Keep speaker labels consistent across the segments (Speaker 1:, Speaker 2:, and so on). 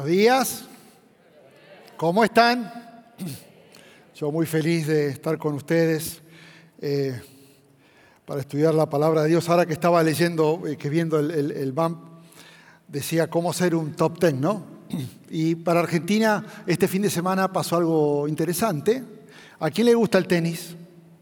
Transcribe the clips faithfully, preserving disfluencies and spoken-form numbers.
Speaker 1: Buenos días. ¿Cómo están? Yo muy feliz de estar con ustedes eh, para estudiar la palabra de Dios. Ahora que estaba leyendo, eh, que viendo el, el, el B A M, decía cómo ser un top ten, ¿no? Y para Argentina este fin de semana pasó algo interesante. ¿A quién le gusta el tenis?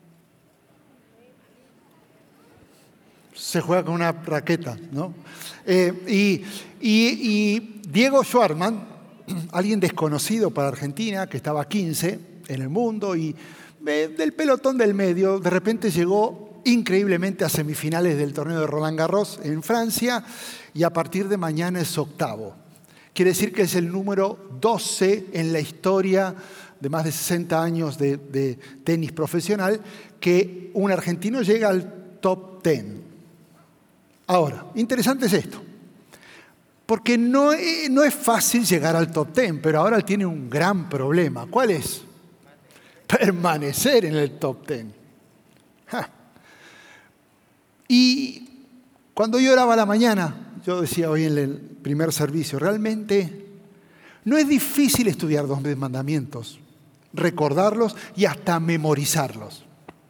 Speaker 1: Se juega con una raqueta, ¿no? Eh, y, y, y Diego Schwartzman, alguien desconocido para Argentina, que estaba quince en el mundo y eh, del pelotón del medio, de repente llegó increíblemente a semifinales del torneo de Roland Garros en Francia y a partir de mañana es octavo. Quiere decir que es el número doce en la historia de más de sesenta años de, de tenis profesional que un argentino llega al top diez. Ahora, interesante es esto, porque no es, no es fácil llegar al top diez, pero ahora él tiene un gran problema. ¿Cuál es? Permanecer en el top diez. Ja. Y cuando yo oraba a la mañana, yo decía hoy en el primer servicio, realmente no es difícil estudiar los diez mandamientos, recordarlos y hasta memorizarlos.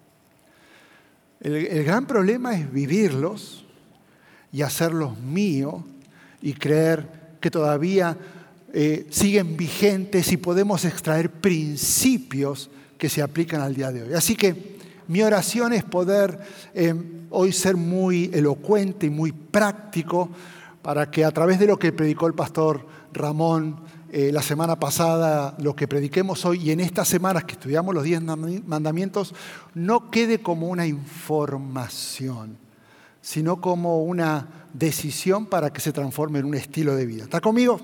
Speaker 1: El, el gran problema es vivirlos y hacerlos míos y creer que todavía eh, siguen vigentes y podemos extraer principios que se aplican al día de hoy. Así que mi oración es poder eh, hoy ser muy elocuente y muy práctico para que a través de lo que predicó el pastor Ramón eh, la semana pasada, lo que prediquemos hoy y en estas semanas que estudiamos los diez mandamientos, no quede como una información, sino como una decisión para que se transforme en un estilo de vida. ¿Está conmigo?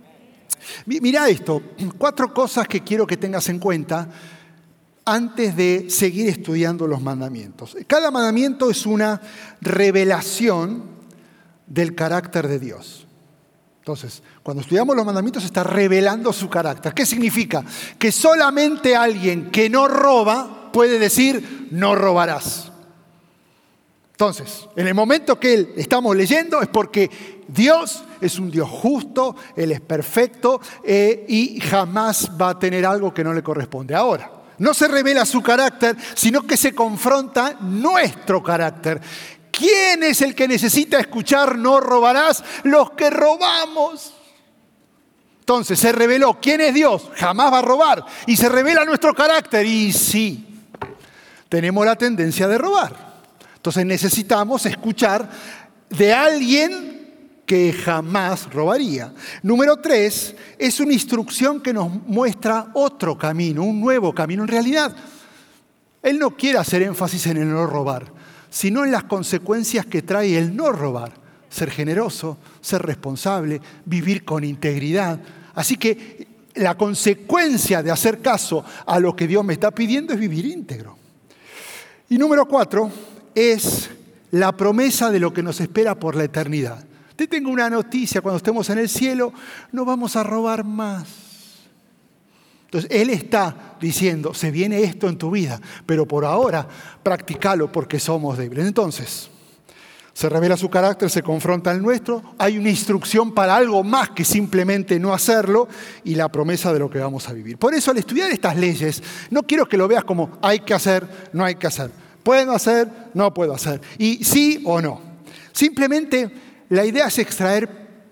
Speaker 1: Mirá esto, cuatro cosas que quiero que tengas en cuenta antes de seguir estudiando los mandamientos. Cada mandamiento es una revelación del carácter de Dios. Entonces, cuando estudiamos los mandamientos está revelando su carácter. ¿Qué significa? Que solamente alguien que no roba puede decir no robarás. Entonces, en el momento que él estamos leyendo es porque Dios es un Dios justo, Él es perfecto eh, y jamás va a tener algo que no le corresponde. Ahora, no se revela su carácter, sino que se confronta nuestro carácter. ¿Quién es el que necesita escuchar no robarás? Los que robamos. Entonces, se reveló quién es Dios, jamás va a robar. Y se revela nuestro carácter. Y sí, tenemos la tendencia de robar. Entonces necesitamos escuchar de alguien que jamás robaría. Número tres, es una instrucción que nos muestra otro camino, un nuevo camino. En realidad, Él no quiere hacer énfasis en el no robar, sino en las consecuencias que trae el no robar. Ser generoso, ser responsable, vivir con integridad. Así que la consecuencia de hacer caso a lo que Dios me está pidiendo es vivir íntegro. Y número cuatro, es la promesa de lo que nos espera por la eternidad. Te tengo una noticia, cuando estemos en el cielo, no vamos a robar más. Entonces, Él está diciendo, se viene esto en tu vida, pero por ahora, practicalo porque somos débiles. Entonces, se revela su carácter, se confronta el nuestro, hay una instrucción para algo más que simplemente no hacerlo y la promesa de lo que vamos a vivir. Por eso, al estudiar estas leyes, no quiero que lo veas como hay que hacer, no hay que hacer. ¿Puedo hacer? No puedo hacer. Y sí o no. Simplemente la idea es extraer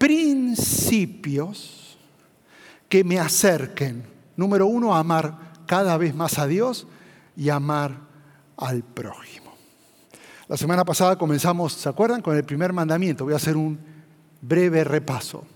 Speaker 1: principios que me acerquen. Número uno, a amar cada vez más a Dios y amar al prójimo. La semana pasada comenzamos, ¿se acuerdan? Con el primer mandamiento. Voy a hacer un breve repaso.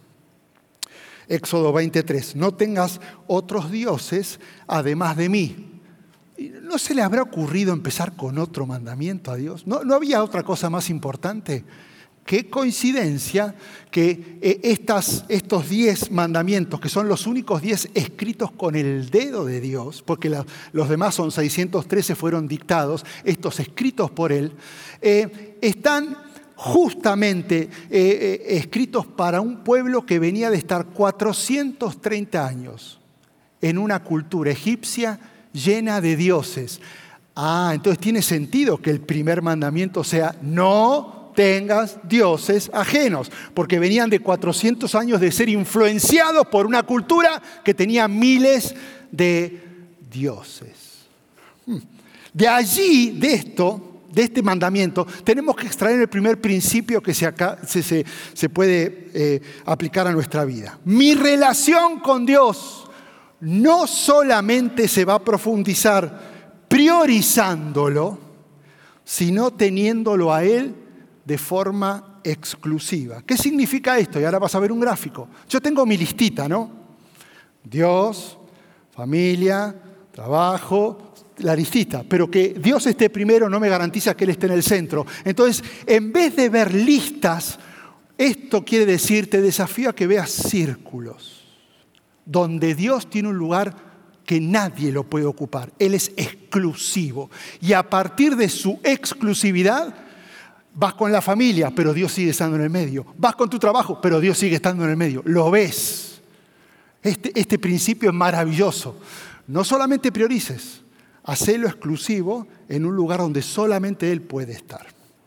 Speaker 1: Éxodo veintitrés. No tengas otros dioses además de mí. ¿No se le habrá ocurrido empezar con otro mandamiento a Dios? ¿No, no había otra cosa más importante? Qué coincidencia que eh, estas, estos diez mandamientos, que son los únicos diez escritos con el dedo de Dios, porque la, los demás son seiscientos trece, fueron dictados, estos escritos por Él, eh, están justamente eh, eh, escritos para un pueblo que venía de estar cuatrocientos treinta años en una cultura egipcia llena de dioses. Ah, entonces tiene sentido que el primer mandamiento sea no no tengas dioses ajenos, porque venían de cuatrocientos años de ser influenciados por una cultura que tenía miles de dioses. De allí, de esto, de este mandamiento, tenemos que extraer el primer principio que se, acá, se, se, se puede eh, aplicar a nuestra vida. Mi relación con Dios no solamente se va a profundizar priorizándolo, sino teniéndolo a Él de forma exclusiva. ¿Qué significa esto? Y ahora vas a ver un gráfico. Yo tengo mi listita, ¿no? Dios, familia, trabajo, la listita. Pero que Dios esté primero no me garantiza que Él esté en el centro. Entonces, en vez de ver listas, esto quiere decir, te desafío a que veas círculos, donde Dios tiene un lugar que nadie lo puede ocupar. Él es exclusivo. Y a partir de su exclusividad, vas con la familia, pero Dios sigue estando en el medio. Vas con tu trabajo, pero Dios sigue estando en el medio. Lo ves. Este, este principio es maravilloso. No solamente priorices, hacelo exclusivo en un lugar donde solamente Él puede estar.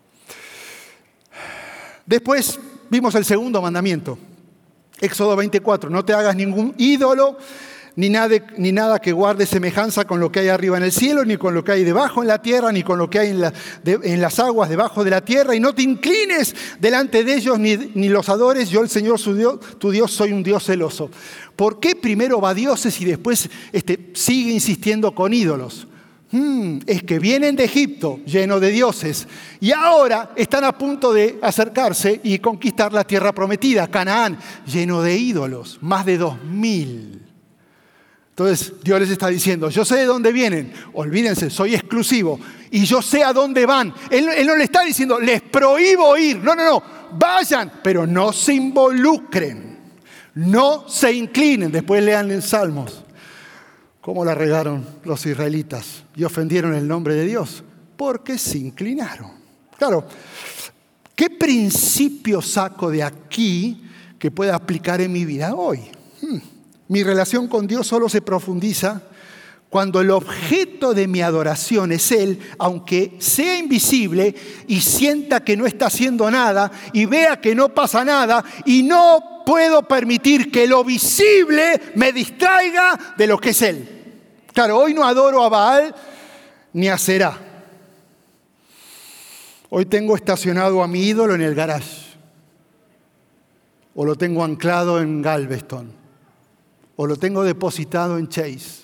Speaker 1: Después vimos el segundo mandamiento. Éxodo veinticuatro, no te hagas ningún ídolo, ni nada, ni nada que guarde semejanza con lo que hay arriba en el cielo, ni con lo que hay debajo en la tierra, ni con lo que hay en, la, de, en las aguas debajo de la tierra, y no te inclines delante de ellos, ni, ni los adores. Yo, el Señor, su Dios, tu Dios, soy un Dios celoso. ¿Por qué primero va a dioses y después este, sigue insistiendo con ídolos? Hmm, es que vienen de Egipto llenos de dioses y ahora están a punto de acercarse y conquistar la tierra prometida, Canaán, lleno de ídolos, más de dos mil. Entonces Dios les está diciendo, yo sé de dónde vienen, olvídense, soy exclusivo y yo sé a dónde van. Él, él no le está diciendo, les prohíbo ir, no, no, no, vayan, pero no se involucren, no se inclinen. Después lean en Salmos cómo la regaron los israelitas y ofendieron el nombre de Dios, porque se inclinaron. Claro, ¿qué principio saco de aquí que pueda aplicar en mi vida hoy? Hmm. Mi relación con Dios solo se profundiza cuando el objeto de mi adoración es Él, aunque sea invisible y sienta que no está haciendo nada y vea que no pasa nada, y no puedo permitir que lo visible me distraiga de lo que es Él. Claro, hoy no adoro a Baal ni a Será. Hoy tengo estacionado a mi ídolo en el garage, o lo tengo anclado en Galveston, o lo tengo depositado en Chase.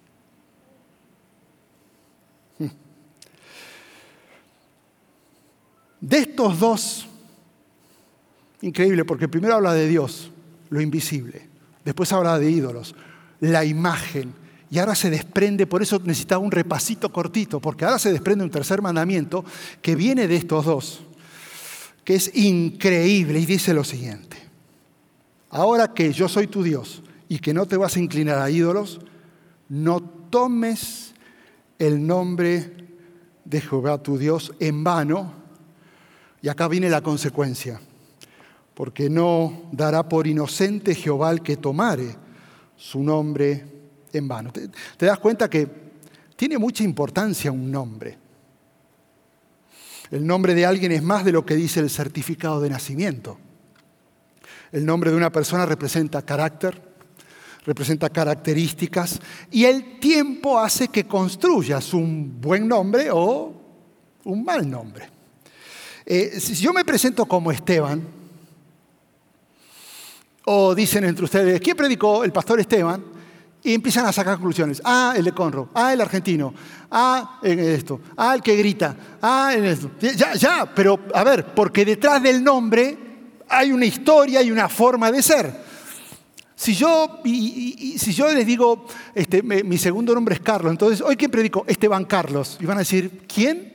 Speaker 1: De estos dos, increíble, porque primero habla de Dios, lo invisible, después habla de ídolos, la imagen, y ahora se desprende, por eso necesitaba un repasito cortito, porque ahora se desprende un tercer mandamiento que viene de estos dos, que es increíble, y dice lo siguiente: ahora que yo soy tu Dios y que no te vas a inclinar a ídolos, no tomes el nombre de Jehová tu Dios en vano. Y acá viene la consecuencia, porque no dará por inocente Jehová al que tomare su nombre en vano. ¿Te, te das cuenta que tiene mucha importancia un nombre? El nombre de alguien es más de lo que dice el certificado de nacimiento. El nombre de una persona representa carácter, representa características, y el tiempo hace que construyas un buen nombre o un mal nombre. Eh, si yo me presento como Esteban, o dicen entre ustedes, ¿quién predicó? El pastor Esteban, y empiezan a sacar conclusiones. Ah, el de Conroe, ah, el argentino, ah, en esto, ah, el que grita, ah, en esto. Ya, ya, pero a ver, porque detrás del nombre hay una historia y una forma de ser. Si yo, y, y, y, si yo les digo, este, me, mi segundo nombre es Carlos, entonces, ¿hoy quién predicó? Esteban Carlos. Y van a decir, ¿quién?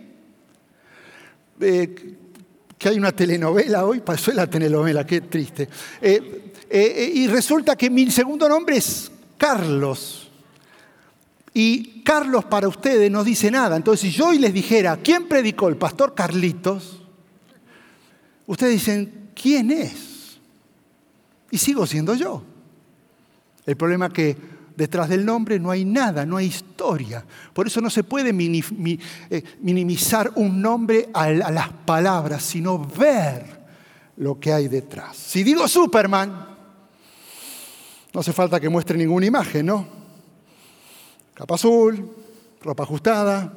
Speaker 1: Eh, que hay una telenovela hoy, pasó la telenovela, qué triste. Eh, eh, y resulta que mi segundo nombre es Carlos. Y Carlos para ustedes no dice nada. Entonces, si yo hoy les dijera, ¿quién predicó? El pastor Carlitos. Ustedes dicen, ¿quién es? Y sigo siendo yo. El problema es que detrás del nombre no hay nada, no hay historia. Por eso no se puede minimizar un nombre a las palabras, sino ver lo que hay detrás. Si digo Superman, no hace falta que muestre ninguna imagen, ¿no? Capa azul, ropa ajustada,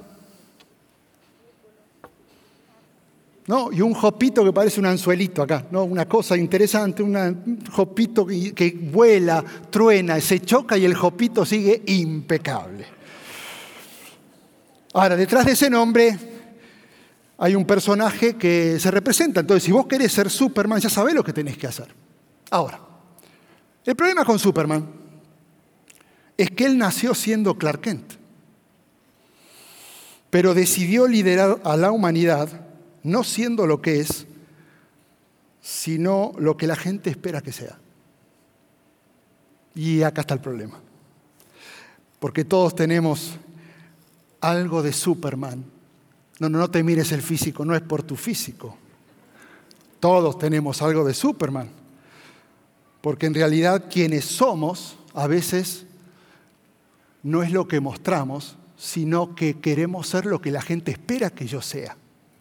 Speaker 1: ¿no? Y un jopito que parece un anzuelito acá, ¿no? Una cosa interesante, una, un jopito que, que vuela, truena, se choca y el jopito sigue impecable. Ahora, detrás de ese nombre hay un personaje que se representa. Entonces, si vos querés ser Superman, ya sabés lo que tenés que hacer. Ahora, el problema con Superman es que él nació siendo Clark Kent, pero decidió liderar a la humanidad no siendo lo que es, sino lo que la gente espera que sea. Y acá está el problema. Porque todos tenemos algo de Superman. No, no, no te mires el físico, no es por tu físico. Todos tenemos algo de Superman. Porque en realidad quienes somos, a veces, no es lo que mostramos, sino que queremos ser lo que la gente espera que yo sea.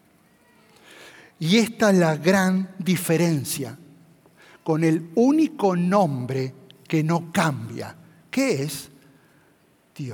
Speaker 1: Y esta es la gran diferencia con el único nombre que no cambia, que es Dios.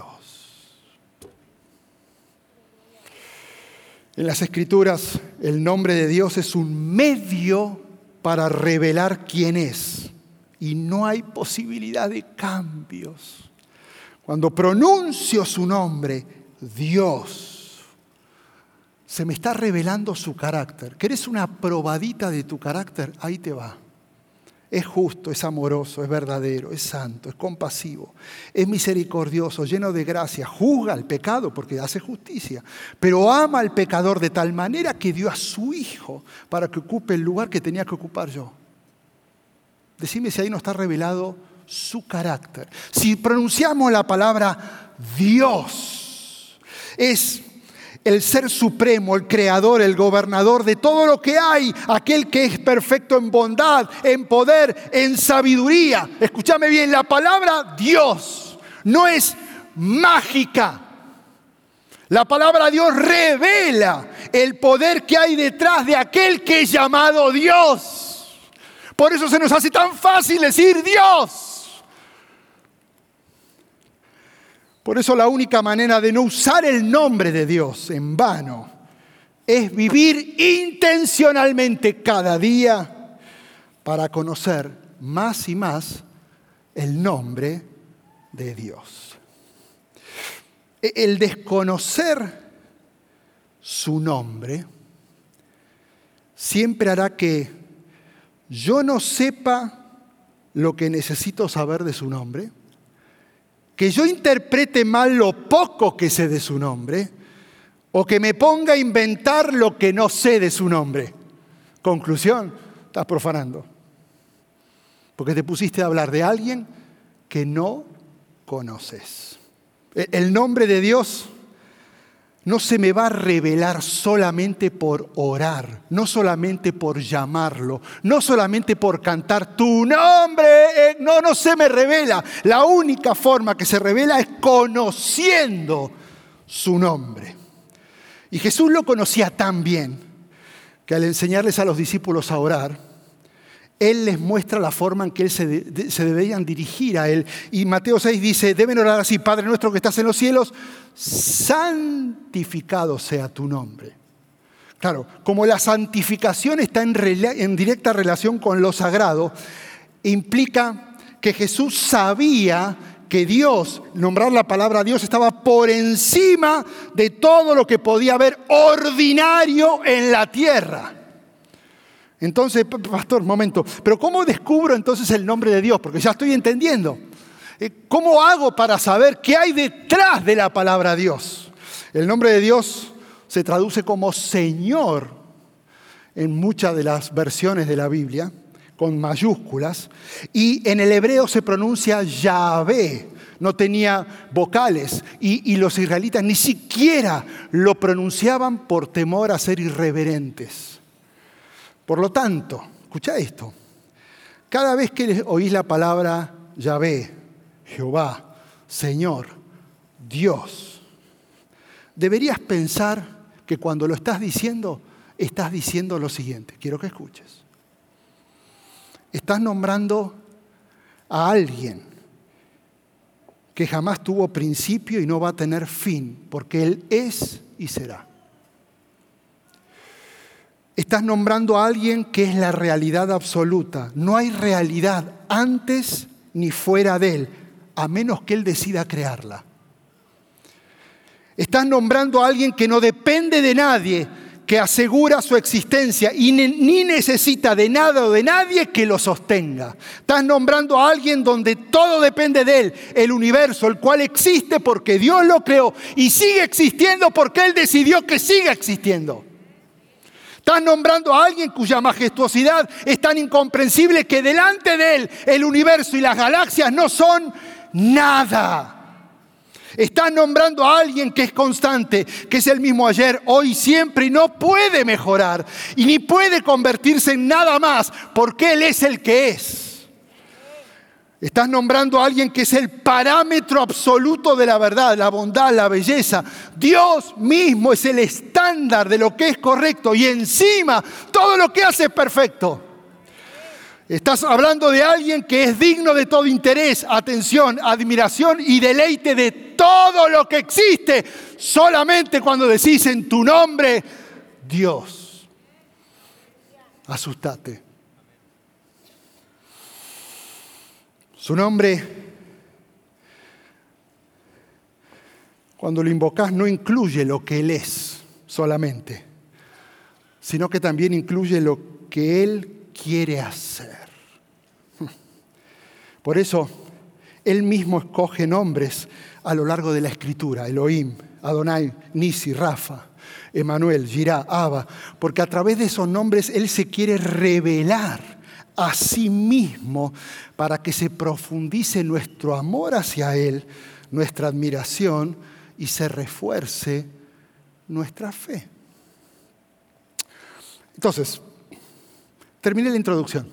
Speaker 1: En las Escrituras, el nombre de Dios es un medio para revelar quién es. Y no hay posibilidad de cambios. Cuando pronuncio su nombre, Dios, se me está revelando su carácter. ¿Querés una probadita de tu carácter? Ahí te va. Es justo, es amoroso, es verdadero, es santo, es compasivo, es misericordioso, lleno de gracia, juzga al pecado porque hace justicia, pero ama al pecador de tal manera que dio a su Hijo para que ocupe el lugar que tenía que ocupar yo. Decime si ahí no está revelado su carácter. Si pronunciamos la palabra Dios, es el ser supremo, el creador, el gobernador de todo lo que hay, aquel que es perfecto en bondad, en poder, en sabiduría. Escúchame bien, la palabra Dios no es mágica. La palabra Dios revela el poder que hay detrás de aquel que es llamado Dios. Por eso se nos hace tan fácil decir Dios. Por eso la única manera de no usar el nombre de Dios en vano es vivir intencionalmente cada día para conocer más y más el nombre de Dios. El desconocer su nombre siempre hará que yo no sepa lo que necesito saber de su nombre, que yo interprete mal lo poco que sé de su nombre, o que me ponga a inventar lo que no sé de su nombre. Conclusión, estás profanando. Porque te pusiste a hablar de alguien que no conoces. El nombre de Dios no se me va a revelar solamente por orar, no solamente por llamarlo, no solamente por cantar tu nombre. No, no se me revela. La única forma que se revela es conociendo su nombre. Y Jesús lo conocía tan bien que al enseñarles a los discípulos a orar, Él les muestra la forma en que él se, de, se deberían dirigir a Él. Y Mateo seis dice, deben orar así: Padre nuestro que estás en los cielos, santificado sea tu nombre. Claro, como la santificación está en, en directa relación con lo sagrado, implica que Jesús sabía que Dios, nombrar la palabra Dios, estaba por encima de todo lo que podía haber ordinario en la tierra. Entonces, pastor, momento, pero ¿cómo descubro entonces el nombre de Dios? Porque ya estoy entendiendo. ¿Cómo hago para saber qué hay detrás de la palabra Dios? El nombre de Dios se traduce como Señor en muchas de las versiones de la Biblia, con mayúsculas, y en el hebreo se pronuncia Yahvé. No tenía vocales y, y los israelitas ni siquiera lo pronunciaban por temor a ser irreverentes. Por lo tanto, escucha esto, cada vez que oís la palabra Yahvé, Jehová, Señor, Dios. Deberías pensar que cuando lo estás diciendo, estás diciendo lo siguiente. Quiero que escuches. Estás nombrando a alguien que jamás tuvo principio y no va a tener fin, porque Él es y será. Estás nombrando a alguien que es la realidad absoluta. No hay realidad antes ni fuera de Él, a menos que Él decida crearla. Estás nombrando a alguien que no depende de nadie, que asegura su existencia y ni necesita de nada o de nadie que lo sostenga. Estás nombrando a alguien donde todo depende de Él, el universo, el cual existe porque Dios lo creó y sigue existiendo porque Él decidió que siga existiendo. Estás nombrando a alguien cuya majestuosidad es tan incomprensible que delante de Él el universo y las galaxias no son nada. Estás nombrando a alguien que es constante, que es el mismo ayer, hoy, siempre y no puede mejorar y ni puede convertirse en nada más porque Él es el que es. Estás nombrando a alguien que es el parámetro absoluto de la verdad, la bondad, la belleza. Dios mismo es el estándar de lo que es correcto y encima todo lo que hace es perfecto. Estás hablando de alguien que es digno de todo interés, atención, admiración y deleite de todo lo que existe, solamente cuando decís en tu nombre, Dios. Asustate. Su nombre, cuando lo invocás, no incluye lo que Él es solamente, sino que también incluye lo que Él quiere hacer. Por eso, Él mismo escoge nombres a lo largo de la Escritura: Elohim, Adonai, Nisi, Rafa, Emanuel, Jirá, Abba, porque a través de esos nombres Él se quiere revelar a sí mismo para que se profundice nuestro amor hacia Él, nuestra admiración y se refuerce nuestra fe. Entonces, terminé la introducción.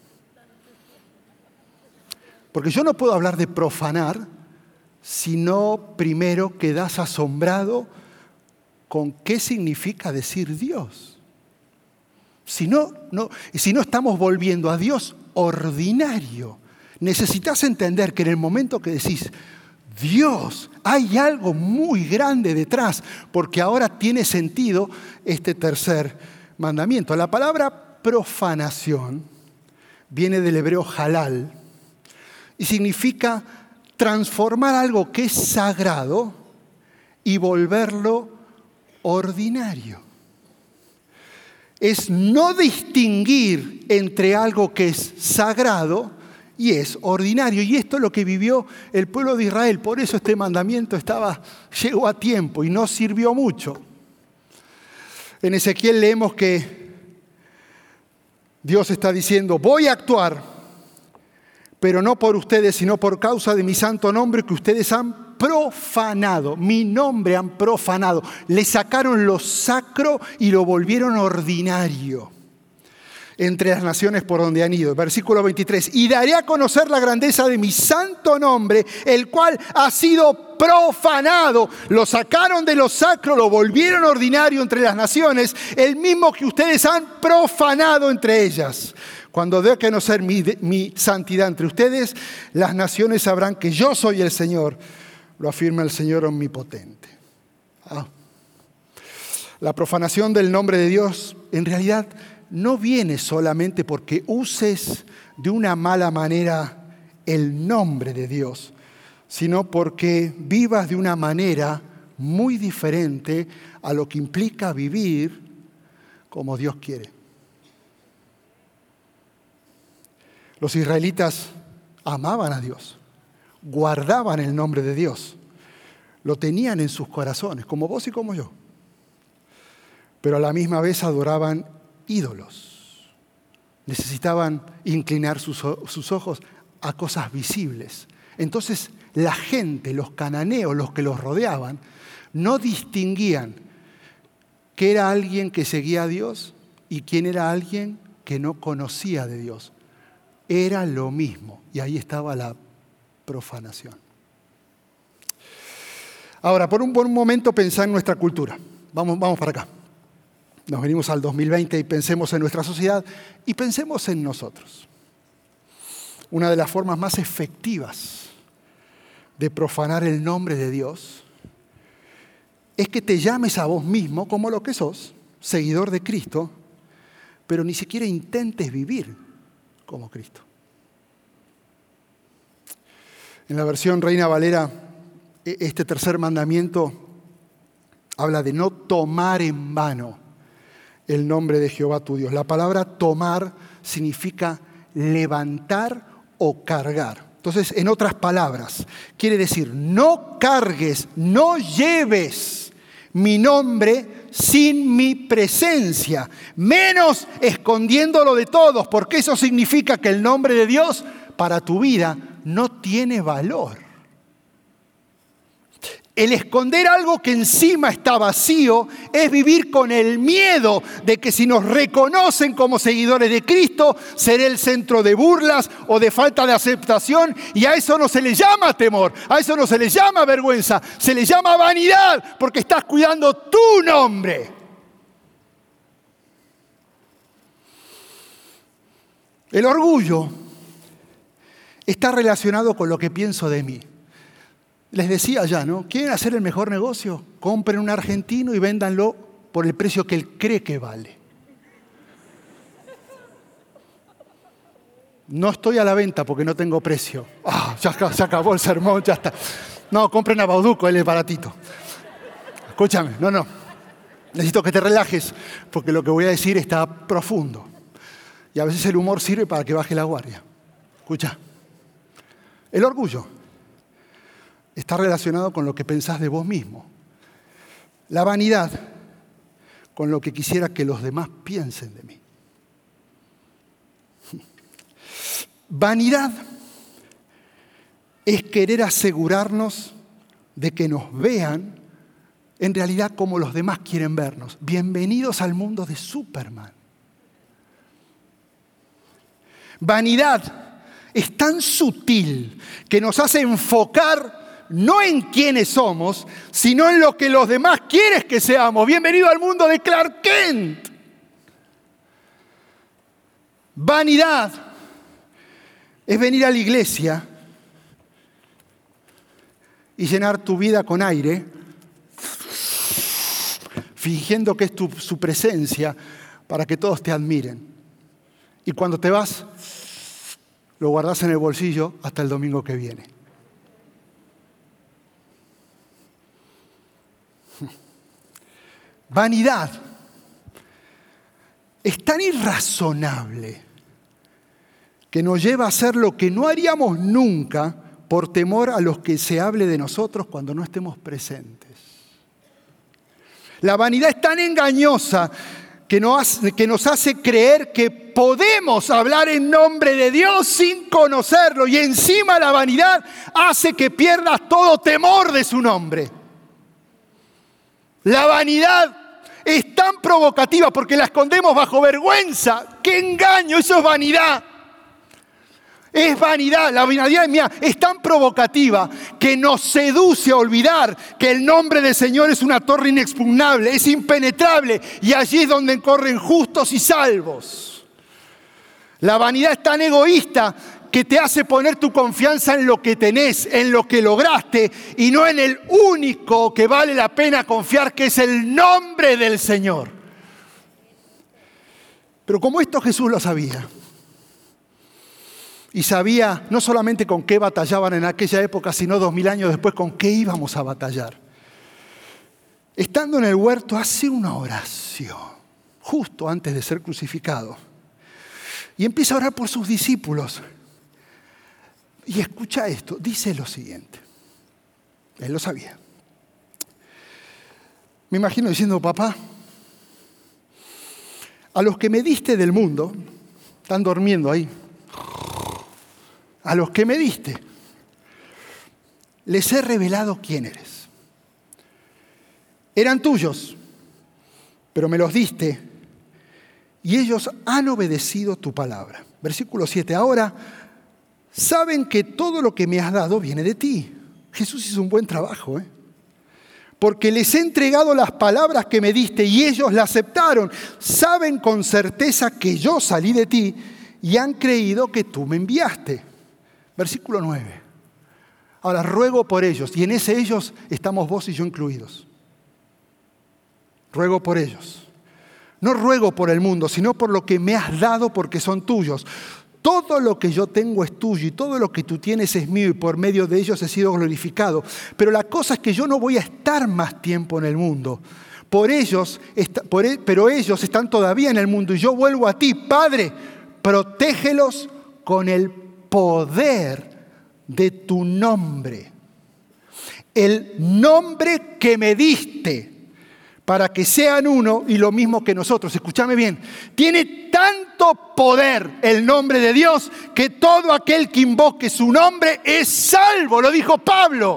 Speaker 1: Porque yo no puedo hablar de profanar si no primero quedas asombrado con qué significa decir Dios. Si no, no, si no estamos volviendo a Dios ordinario. Necesitas entender que en el momento que decís Dios, hay algo muy grande detrás, porque ahora tiene sentido este tercer mandamiento. La palabra profanación viene del hebreo halal y significa transformar algo que es sagrado y volverlo ordinario. Es no distinguir entre algo que es sagrado y es ordinario. Y esto es lo que vivió el pueblo de Israel. Por eso este mandamiento estaba, llegó a tiempo y no sirvió mucho. En Ezequiel leemos que Dios está diciendo: voy a actuar, pero no por ustedes, sino por causa de mi santo nombre que ustedes han profanado. Mi nombre han profanado. Le sacaron lo sacro y lo volvieron ordinario entre las naciones por donde han ido. Versículo veintitrés. Y daré a conocer la grandeza de mi santo nombre, el cual ha sido profanado. Lo sacaron de lo sacro, lo volvieron ordinario entre las naciones, el mismo que ustedes han profanado entre ellas. Cuando dé a conocer mi, mi santidad entre ustedes, las naciones sabrán que yo soy el Señor. Lo afirma el Señor omnipotente. Ah. La profanación del nombre de Dios en realidad no viene solamente porque uses de una mala manera el nombre de Dios, sino porque vivas de una manera muy diferente a lo que implica vivir como Dios quiere. Los israelitas amaban a Dios, guardaban el nombre de Dios, lo tenían en sus corazones, como vos y como yo. Pero a la misma vez adoraban ídolos. Necesitaban inclinar sus, sus ojos a cosas visibles. Entonces la gente, los cananeos, los que los rodeaban, no distinguían qué era alguien que seguía a Dios y quién era alguien que no conocía de Dios. Era lo mismo, y ahí estaba la profanación. Ahora, por un, por un momento pensá en nuestra cultura. Vamos, vamos para acá. Nos venimos al dos mil veinte y pensemos en nuestra sociedad y pensemos en nosotros. Una de las formas más efectivas de profanar el nombre de Dios es que te llames a vos mismo como lo que sos, seguidor de Cristo, pero ni siquiera intentes vivir como Cristo. En la versión Reina Valera, este tercer mandamiento habla de no tomar en vano el nombre de Jehová tu Dios. La palabra tomar significa levantar o cargar. Entonces, en otras palabras, quiere decir, no cargues, no lleves mi nombre sin mi presencia, menos escondiéndolo de todos, porque eso significa que el nombre de Dios para tu vida no tiene valor. El esconder algo que encima está vacío es vivir con el miedo de que si nos reconocen como seguidores de Cristo, seré el centro de burlas o de falta de aceptación, y a eso no se le llama temor, a eso no se le llama vergüenza, se le llama vanidad, porque estás cuidando tu nombre. El orgullo está relacionado con lo que pienso de mí. Les decía ya, ¿no? ¿Quieren hacer el mejor negocio? Compren un argentino y véndanlo por el precio que él cree que vale. No estoy a la venta porque no tengo precio. Ah, ya se acabó el sermón, ya está. No, compren a Bauduco, él es baratito. Escúchame, no, no. Necesito que te relajes porque lo que voy a decir está profundo. Y a veces el humor sirve para que baje la guardia. Escucha. El orgullo está relacionado con lo que pensás de vos mismo. La vanidad con lo que quisiera que los demás piensen de mí. Vanidad es querer asegurarnos de que nos vean en realidad como los demás quieren vernos. Bienvenidos al mundo de Superman. Vanidad es tan sutil que nos hace enfocar no en quiénes somos, sino en lo que los demás quieren que seamos. Bienvenido al mundo de Clark Kent. Vanidad es venir a la iglesia y llenar tu vida con aire, fingiendo que es tu, su presencia para que todos te admiren. Y cuando te vas, lo guardas en el bolsillo hasta el domingo que viene. Vanidad es tan irrazonable que nos lleva a hacer lo que no haríamos nunca por temor a los que se hable de nosotros cuando no estemos presentes. La vanidad es tan engañosa que nos, que nos hace creer que podemos hablar en nombre de Dios sin conocerlo, y encima la vanidad hace que pierdas todo temor de su nombre. La vanidad es tan provocativa porque la escondemos bajo vergüenza. ¡Qué engaño! Eso es vanidad. Es vanidad. La vanidad mía es tan provocativa que nos seduce a olvidar que el nombre del Señor es una torre inexpugnable, es impenetrable, y allí es donde corren justos y salvos. La vanidad es tan egoísta que te hace poner tu confianza en lo que tenés, en lo que lograste, y no en el único que vale la pena confiar, que es el nombre del Señor. Pero como esto Jesús lo sabía, y sabía no solamente con qué batallaban en aquella época, sino dos mil años después con qué íbamos a batallar. Estando en el huerto hace una oración, justo antes de ser crucificado, y empieza a orar por sus discípulos. Y escucha esto, dice lo siguiente. Él lo sabía. Me imagino diciendo: papá, a los que me diste del mundo, están durmiendo ahí, a los que me diste, les he revelado quién eres. Eran tuyos, pero me los diste y ellos han obedecido tu palabra. Versículo siete. Ahora saben que todo lo que me has dado viene de ti. Jesús hizo un buen trabajo, ¿eh? porque les he entregado las palabras que me diste y ellos las aceptaron. Saben con certeza que yo salí de ti y han creído que tú me enviaste. Versículo nueve. Ahora ruego por ellos, y en ese ellos estamos vos y yo incluidos. Ruego por ellos. No ruego por el mundo, sino por lo que me has dado porque son tuyos. Todo lo que yo tengo es tuyo y todo lo que tú tienes es mío y por medio de ellos he sido glorificado. Pero la cosa es que yo no voy a estar más tiempo en el mundo. Por ellos, por, pero ellos están todavía en el mundo y yo vuelvo a ti. Padre, protégelos con el poder de tu nombre. El nombre que me diste. Para que sean uno y lo mismo que nosotros. Escúchame bien. Tiene tanto poder el nombre de Dios que todo aquel que invoque su nombre es salvo. Lo dijo Pablo.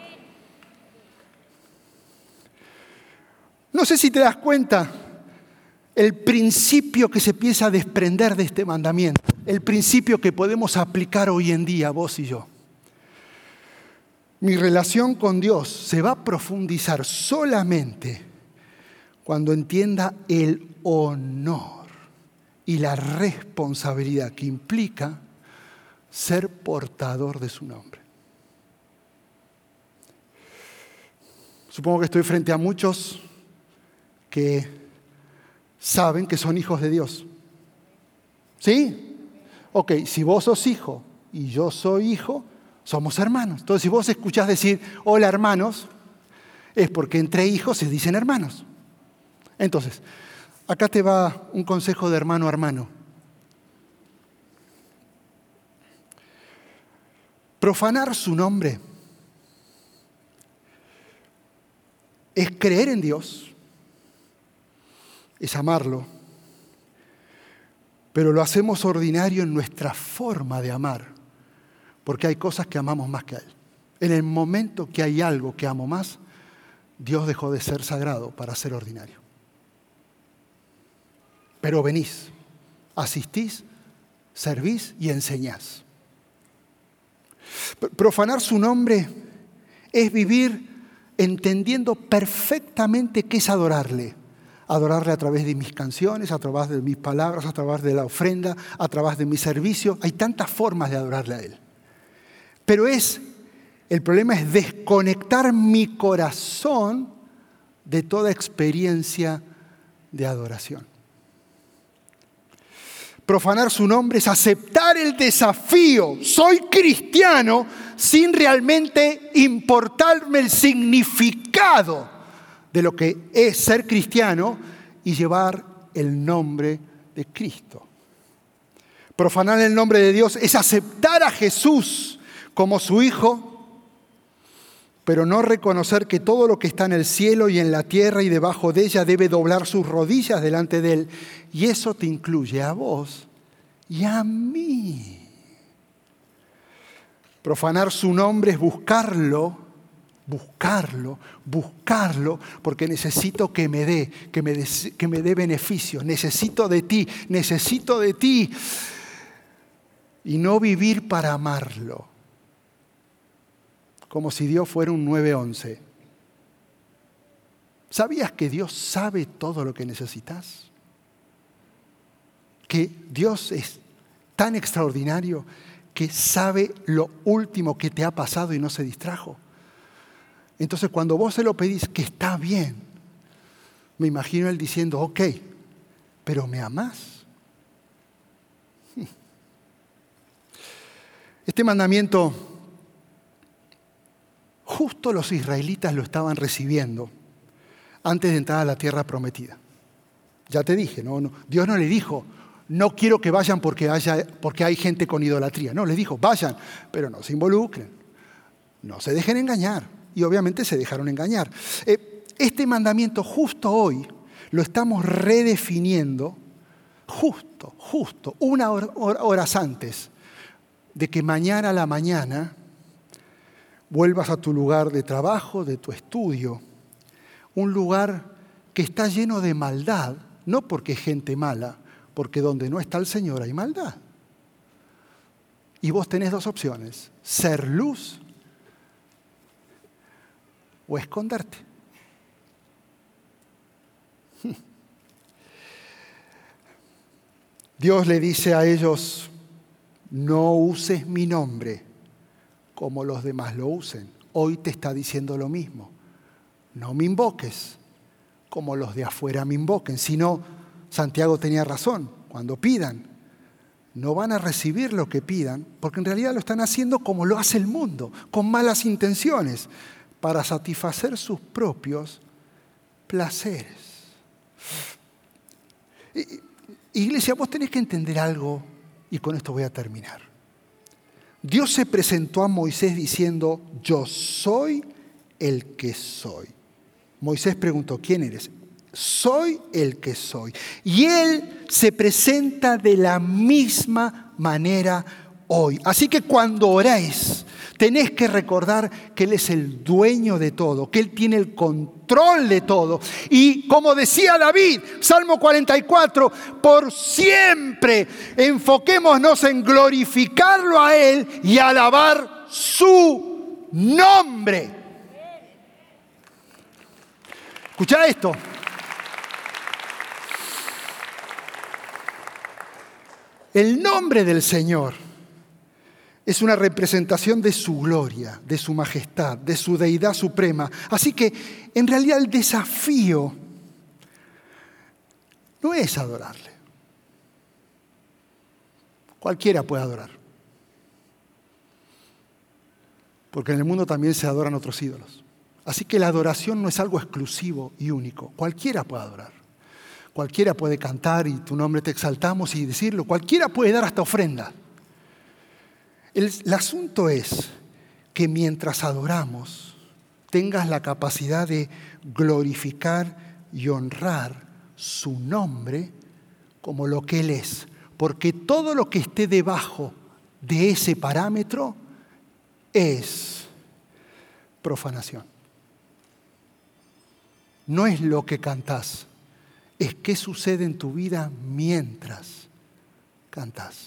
Speaker 1: No sé si te das cuenta el principio que se empieza a desprender de este mandamiento. El principio que podemos aplicar hoy en día, vos y yo. Mi relación con Dios se va a profundizar solamente cuando entienda el honor y la responsabilidad que implica ser portador de su nombre. Supongo que estoy frente a muchos que saben que son hijos de Dios. ¿Sí? Ok, si vos sos hijo y yo soy hijo, somos hermanos. Entonces, si vos escuchás decir, hola hermanos, es porque entre hijos se dicen hermanos. Entonces, acá te va un consejo de hermano a hermano. Profanar su nombre es creer en Dios, es amarlo, pero lo hacemos ordinario en nuestra forma de amar, porque hay cosas que amamos más que a Él. En el momento que hay algo que amo más, Dios dejó de ser sagrado para ser ordinario. Pero venís, asistís, servís y enseñás. Profanar su nombre es vivir entendiendo perfectamente qué es adorarle. Adorarle a través de mis canciones, a través de mis palabras, a través de la ofrenda, a través de mi servicio. Hay tantas formas de adorarle a Él. Pero es, el problema es desconectar mi corazón de toda experiencia de adoración. Profanar su nombre es aceptar el desafío. Soy cristiano sin realmente importarme el significado de lo que es ser cristiano y llevar el nombre de Cristo. Profanar el nombre de Dios es aceptar a Jesús como su Hijo, pero no reconocer que todo lo que está en el cielo y en la tierra y debajo de ella debe doblar sus rodillas delante de Él. Y eso te incluye a vos y a mí. Profanar su nombre es buscarlo, buscarlo, buscarlo, porque necesito que me dé, que me dé, que me dé beneficios. Necesito de ti, necesito de ti. Y no vivir para amarlo. Como si Dios fuera un nueve once. ¿Sabías que Dios sabe todo lo que necesitas? Que Dios es tan extraordinario que sabe lo último que te ha pasado y no se distrajo. Entonces, cuando vos se lo pedís, que está bien, me imagino Él diciendo, ok, pero ¿me amás? Este mandamiento, justo los israelitas lo estaban recibiendo antes de entrar a la tierra prometida. Ya te dije, no, no, Dios no le dijo, no quiero que vayan porque, haya, porque hay gente con idolatría. No, les dijo, vayan, pero no se involucren, no se dejen engañar. Y obviamente se dejaron engañar. Eh, este mandamiento justo hoy lo estamos redefiniendo, justo, justo, una hora, horas antes de que mañana a la mañana vuelvas a tu lugar de trabajo, de tu estudio, un lugar que está lleno de maldad, no porque es gente mala, porque donde no está el Señor hay maldad. Y vos tenés dos opciones, ser luz o esconderte. Dios le dice a ellos, no uses mi nombre como los demás lo usen. Hoy te está diciendo lo mismo. No me invoques como los de afuera me invoquen. Si no, Santiago tenía razón. Cuando pidan, no van a recibir lo que pidan, porque en realidad lo están haciendo como lo hace el mundo, con malas intenciones, para satisfacer sus propios placeres. Iglesia, vos tenés que entender algo, y con esto voy a terminar. Dios se presentó a Moisés diciendo, yo soy el que soy. Moisés preguntó, ¿quién eres? Soy el que soy. Y Él se presenta de la misma manera hoy. Así que cuando oréis, tenés que recordar que Él es el dueño de todo, que Él tiene el control de todo. Y como decía David, Salmo cuarenta y cuatro, por siempre enfoquémonos en glorificarlo a Él y alabar su nombre. Escuchá esto. El nombre del Señor es una representación de su gloria, de su majestad, de su deidad suprema. Así que, en realidad, el desafío no es adorarle. Cualquiera puede adorar. Porque en el mundo también se adoran otros ídolos. Así que la adoración no es algo exclusivo y único. Cualquiera puede adorar. Cualquiera puede cantar y tu nombre te exaltamos y decirlo. Cualquiera puede dar hasta ofrenda. El, el asunto es que mientras adoramos, tengas la capacidad de glorificar y honrar su nombre como lo que Él es. Porque todo lo que esté debajo de ese parámetro es profanación. No es lo que cantás, es qué sucede en tu vida mientras cantás.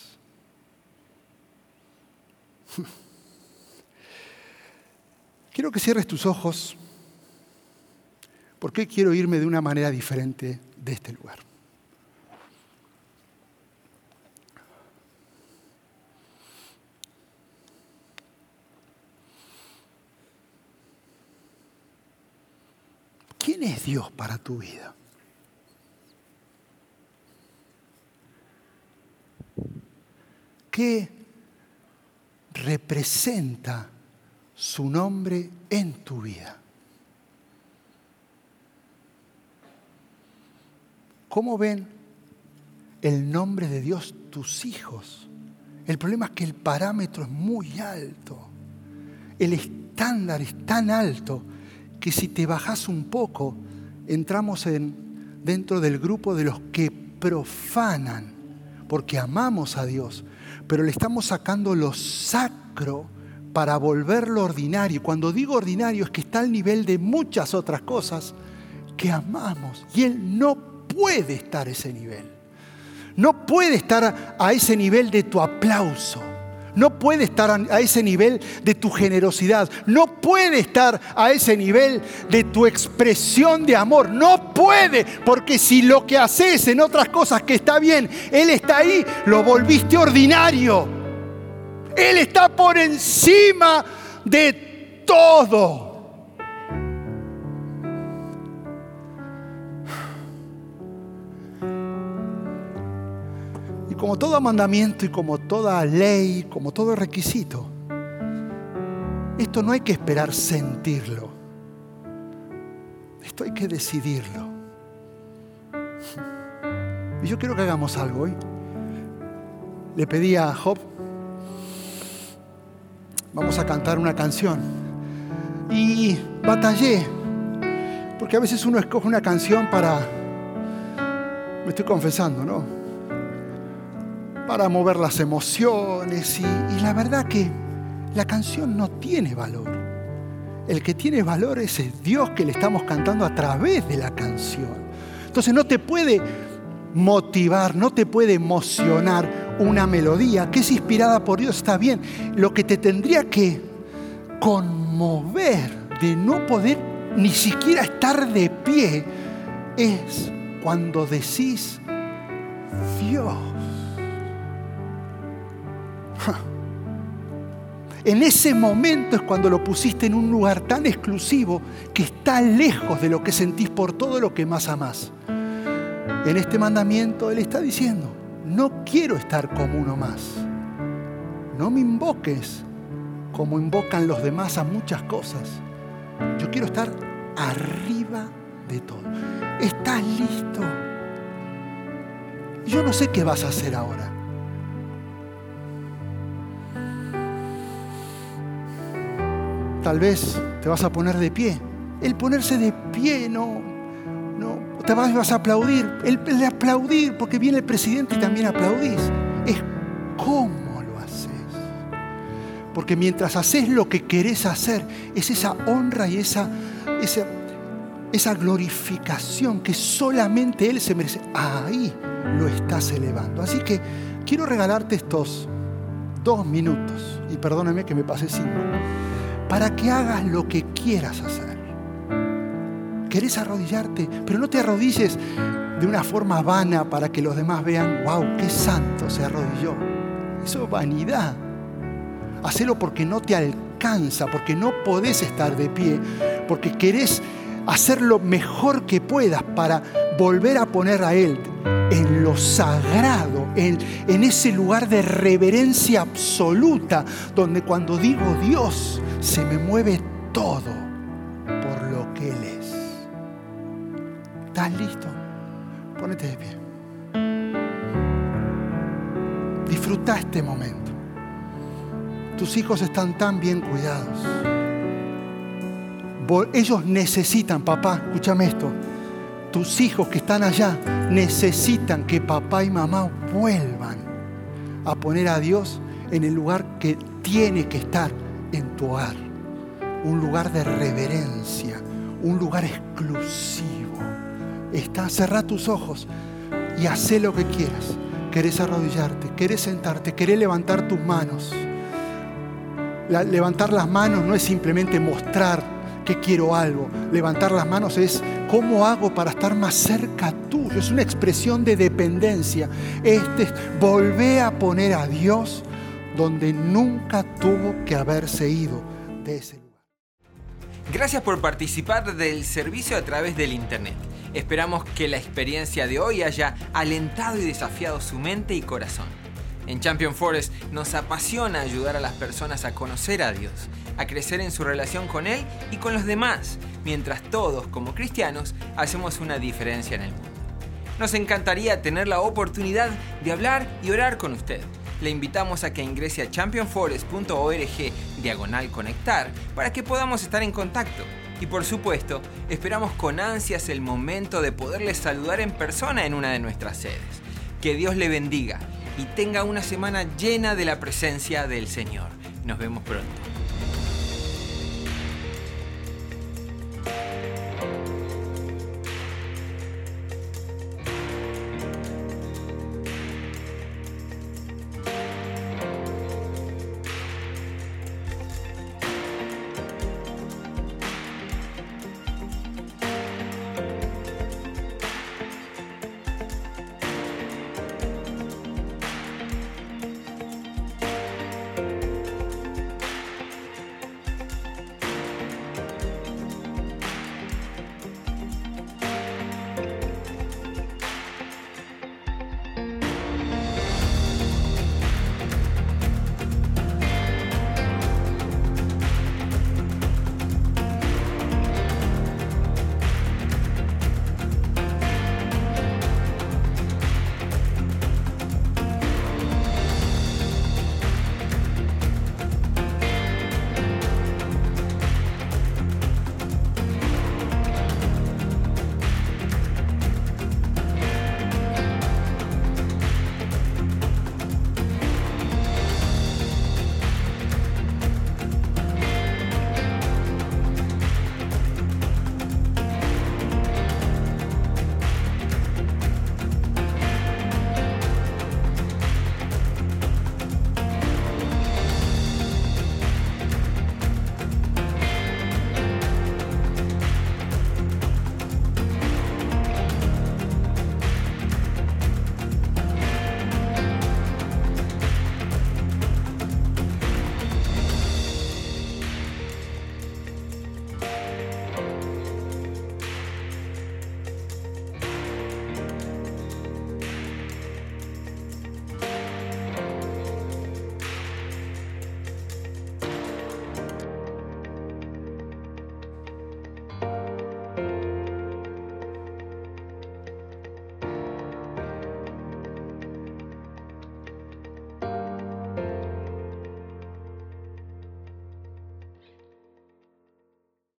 Speaker 1: Quiero que cierres tus ojos, porque quiero irme de una manera diferente de este lugar. ¿Quién es Dios para tu vida? ¿Qué representa su nombre en tu vida? ¿Cómo ven el nombre de Dios tus hijos? El problema es que el parámetro es muy alto. El estándar es tan alto que si te bajás un poco, entramos en, dentro del grupo de los que profanan, porque amamos a Dios, pero le estamos sacando lo sacro para volverlo ordinario. Cuando digo ordinario es que está al nivel de muchas otras cosas que amamos, y Él no puede estar a ese nivel. No puede estar a ese nivel de tu aplauso. No puede estar a ese nivel de tu generosidad. No puede estar a ese nivel de tu expresión de amor. No puede, porque si lo que haces en otras cosas que está bien, Él está ahí, lo volviste ordinario. Él está por encima de todo. Como todo mandamiento y como toda ley, como todo requisito, esto no hay que esperar sentirlo. Esto hay que decidirlo. Y yo quiero que hagamos algo hoy. Le pedí a Job, vamos a cantar una canción. Y batallé, porque a veces uno escoge una canción para, me estoy confesando, ¿no? Para mover las emociones y, y la verdad que la canción no tiene valor. El que tiene valor es el Dios que le estamos cantando a través de la canción. Entonces no te puede motivar, no te puede emocionar una melodía que es inspirada por Dios, está bien. Lo que te tendría que conmover de no poder ni siquiera estar de pie es cuando decís, Dios. En ese momento es cuando lo pusiste en un lugar tan exclusivo que está lejos de lo que sentís por todo lo que más amás. En este mandamiento Él está diciendo, no quiero estar como uno más. No me invoques como invocan los demás a muchas cosas. Yo quiero estar arriba de todo. ¿Estás listo? Yo no sé qué vas a hacer ahora. Tal vez te vas a poner de pie. El ponerse de pie no, no te vas, vas a aplaudir. El, el aplaudir, porque viene el presidente y también aplaudís. Es cómo lo haces. Porque mientras haces lo que querés hacer, es esa honra y esa, esa, esa glorificación que solamente Él se merece. Ahí lo estás elevando. Así que quiero regalarte estos dos minutos. Y perdóname que me pasé cinco. Para que hagas lo que quieras hacer. ¿Querés arrodillarte? Pero no te arrodilles de una forma vana para que los demás vean, wow, qué santo se arrodilló. Eso es vanidad. Hacelo porque no te alcanza, porque no podés estar de pie, porque querés hacer lo mejor que puedas para volver a poner a Él en lo sagrado, en, en ese lugar de reverencia absoluta, donde cuando digo Dios, se me mueve todo por lo que Él es. ¿Estás listo? Ponete de pie. Disfruta este momento. Tus hijos están tan bien cuidados. Ellos necesitan, papá, escúchame esto. Tus hijos que están allá necesitan que papá y mamá vuelvan a poner a Dios en el lugar que tiene que estar en tu hogar. Un lugar de reverencia, un lugar exclusivo. Está, cerrá tus ojos y hacé lo que quieras. Querés arrodillarte, querés sentarte, querés levantar tus manos. La, levantar las manos no es simplemente mostrar que quiero algo. Levantar las manos es cómo hago para estar más cerca tuyo. Es una expresión de dependencia. Este es volver a poner a Dios donde nunca tuvo que haberse ido de ese lugar.
Speaker 2: Gracias por participar del servicio a través del internet. Esperamos que la experiencia de hoy haya alentado y desafiado su mente y corazón. En Champion Forest nos apasiona ayudar a las personas a conocer a Dios, a crecer en su relación con Él y con los demás, mientras todos, como cristianos, hacemos una diferencia en el mundo. Nos encantaría tener la oportunidad de hablar y orar con usted. Le invitamos a que ingrese a champion forest punto org diagonal conectar para que podamos estar en contacto. Y por supuesto, esperamos con ansias el momento de poderles saludar en persona en una de nuestras sedes. Que Dios le bendiga y tenga una semana llena de la presencia del Señor. Nos vemos pronto.